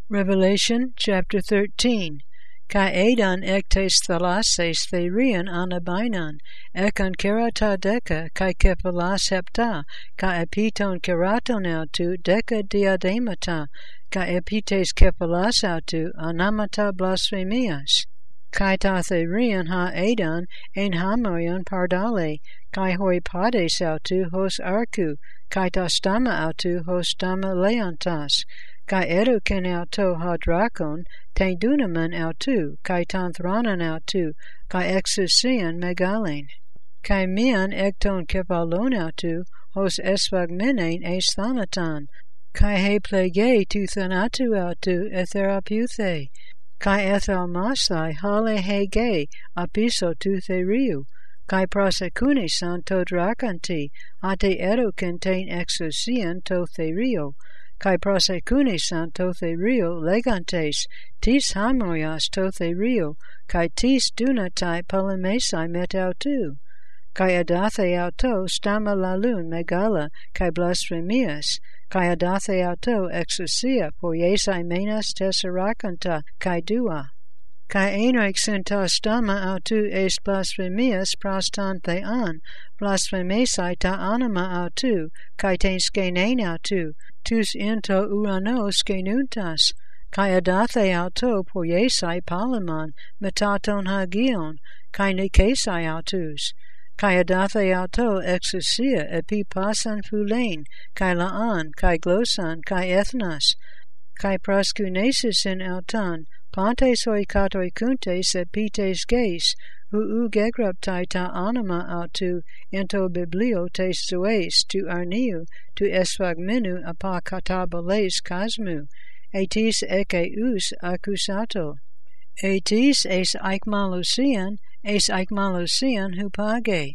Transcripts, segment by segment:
Revelation chapter 13. Kai edan ektes thalases therian anabainan, ekon kerata deca, kai kephalas hepta, kai epiton keraton autu, deca diademata, kai epites kephalas autu, anamata blasphemias. Kai ta therian ha edan, en hamoion pardale, kai hoi pades autu hos arku, kai ta stama autu hos stama leontas, kai eruken auto ha drakon, ten dunaman autu, kai tan thranan autu, kai exousian megalen. Kai mian ekton kepalon autu, hos esphagmenen es thanatan, kai he plege tu thanatu autu etheraputhe, kai ethelmasai hale hege apiso tu theriu, kai prosekunesan to drakanti, ate eruken ten exousian to theriu, kai prosekunesan to theriu legantes, tis hamoias to theriu, kai tis dunatai polemesai metautu, kai adathe auto stama lalun megala, kai blasphemias, kai adathe auto exousia poiesai menas tesserakanta, kai dua. Kai enrek senta stama autu es blasphemias prostan thean, blasphemesai ta anima autu, kai ten skenen autu, tus into urano skenuntas, kai adathe auto poiesai palaman, metaton hagion, kai nekesai autus, kai adathe auto exousia epi pasan fulein, kai laan, kai glosan, kai ethnas, kai proskunesis in autan, pantes hoi katoi kuntes epites geis, hu gegraptai ta anima autu into biblio tes zoes tu arniu tu esphagmenu apa katabales kasmu, etis eke us accusato. Etis es aikmalosian hupage.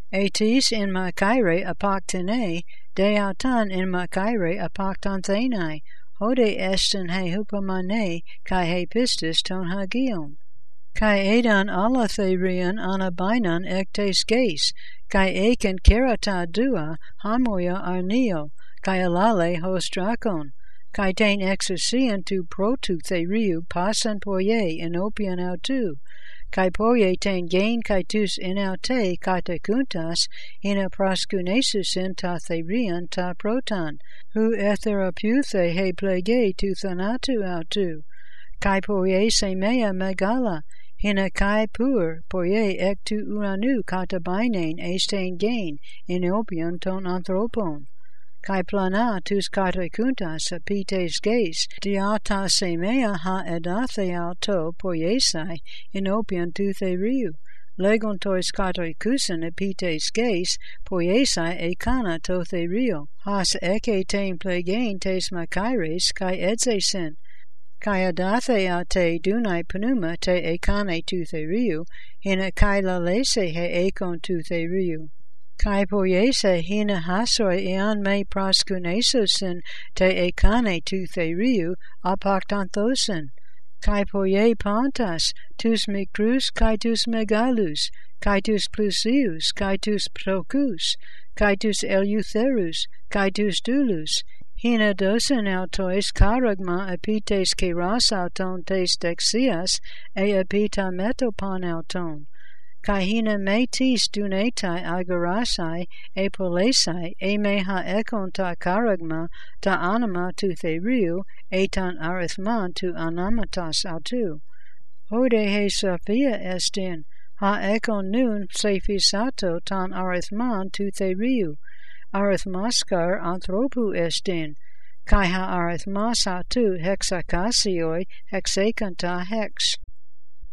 Etis in makaire apaktene, deautan in makaire apaktanthenai, hode estin he hupamane, kai he pistis ton hagion. Kai edan alatherian anabainan ektes geis, kai eken kerata dua, hamoia arneo, kai alale hos drakon, kai ten exousian tu protu theriu pasan poie enopian autu, kai poie ten gain kai tus inaute katekuntas, ina proskunesus in ta therian ta protan, hu etheraputhe he plege tu thanatu autu, kai poie se mea megala, hina kai pur poie ek tu uranu katabainen esten gain enopian ton anthropon. Kai plana tus katekuntas apites geis, diata semea ha edathe auto poiesai enopian tu theriu, legontois katekusen epites geis, poiesai ekana to theriu, has eke ten plegein tes makaires kai edzesen, kai adathe ate dunai pneuma te ekane tu theriu, hina kai lalese he ekon tu theriu. Kai poiese hina hasoi ean me proskunesosin te ekane tu theriu apaktanthosin. Kai poie pantas, tus mikrus kai tus megalus, kai tus plusius, kai tus procus, kai tus eleutherus, kai tus dulus, hina dosin autois karagma epites keras auton tes dexias, e epita metopan auton. Kai hina metis dunetai agarasai, e polesai, e meha ekon ta karagma, ta anima tu theriu, etan arithman tu anamatas autu. Hode he sophia estin, ha ekon nun sephisato tan arithman tu theriu, arithmaskar anthropu estin, kai ha arithmas autu hexakasioi hexakanta hex.